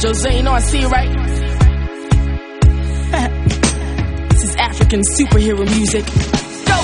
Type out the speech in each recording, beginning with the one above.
Jose, you know I see you, right? This is African superhero music. Go!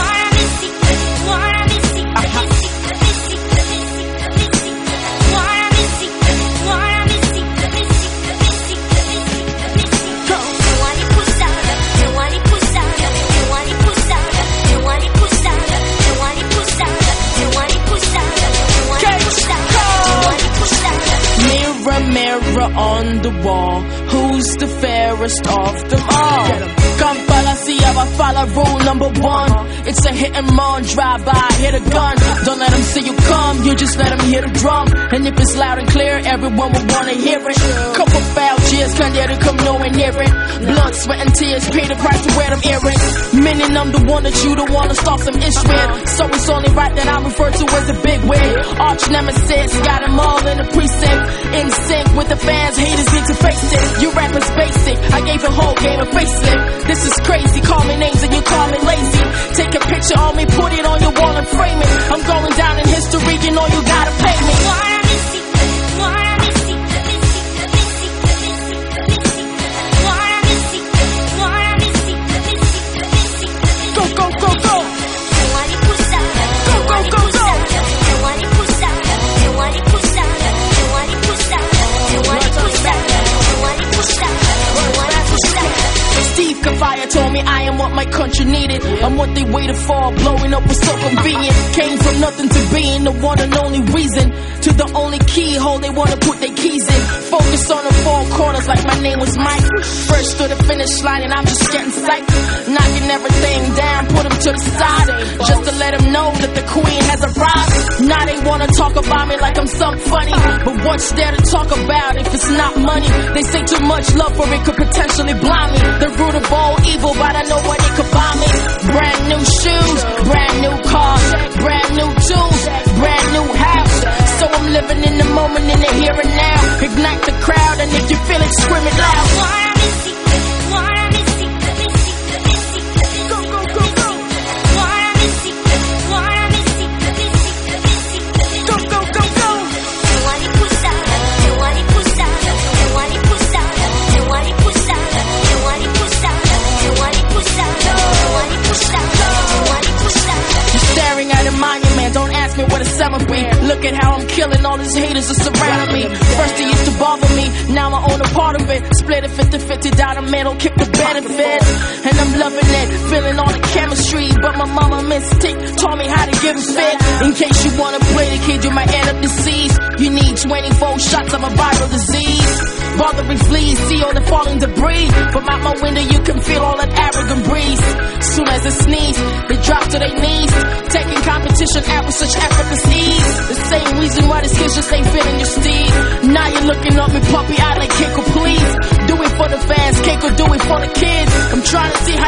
Mirror on the wall, who's the fairest of them all? Come follow, see how I follow rule number one. It's a hit and run, drive by, hit a gun. Don't let them see you come, you just let them hear the drum. And if it's loud and clear, everyone will wanna hear it. Couple foul cheers, can't dare to come nowhere near it. Blood, sweat and tears, pay the price to wear them earrings. Meaning I'm the one that you don't wanna start some ish with. So it's only right that I'm referred to as a big wig. Arch nemesis, got them all in the precinct. In sync with the fans, haters need to face it. You rappers basic, I gave the whole game a facelift. This is crazy, call me names and you call me lazy. Take a picture on me, put it on your wall and frame it. I'm going down in history, you know you gotta pay me. Fire told me I am what my country needed. I'm what they waited for, blowing up was so convenient. Came from nothing to being the one and only reason, to the only keyhole they wanna put their keys in. Focus on the four corners like my name was Mike. First to the finish line and I'm just getting psyched. Knocking everything down, put them to the side, just to let them know that the queen has arrived. Now they wanna talk about me like I'm something funny, but what's there to talk about if it's not money? They say too much love for it could potentially blind me. The root of all evil, but I know what it could buy me. Brand new shoes, brand new car, brand new tools, brand new house. So I'm living in the moment, in the here and now. Ignite the crowd, and if you feel it, scream it loud. Don't ask me what a summer be. Look at how I'm killing all these haters that surround me. First they used to bother me, now I own a part of it. Split it 50-50 down the middle, keep the benefit. And I'm loving it, feeling all the chemistry. But my mama Mystique taught me how to give a fit. In case you wanna play the kid, you might end up deceased. You need 24 shots of a viral disease. Bothering fleas, see all the falling debris. From out my window you can feel all that arrogant breeze. Soon as it sneeze, they drop to their knees. Taking competition out with such effortless ease. The same reason why these kids just ain't feeling your steed. Now you're looking up me puppy, I like Keiko please. Do it for the fans, Keiko do it for the kids. I'm trying to see how